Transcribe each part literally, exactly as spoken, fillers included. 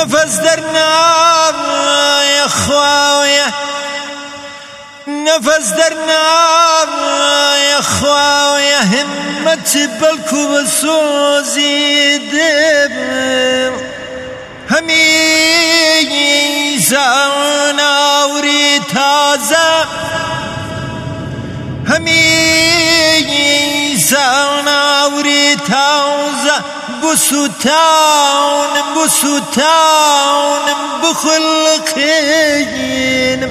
نفس در نای خواهی، نفس در نای خواهی، همت بلکو بسوزیده همی زان آوری تازه، همی زان آوری تازه، بسوتان بسوتان بخلقین،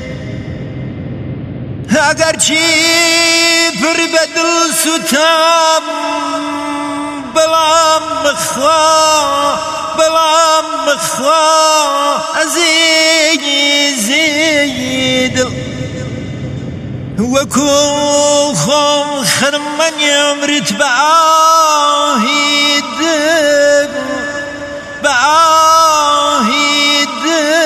اگر چی پر بدل ستام بلام بخوا بلام بخوا عزیزی دل وكو خم خرمن يمرت بعاهد بعاهد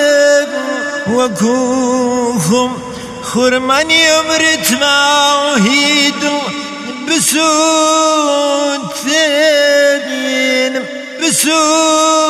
وكو خم خرمن يمرت بعاهد بسوت بسوت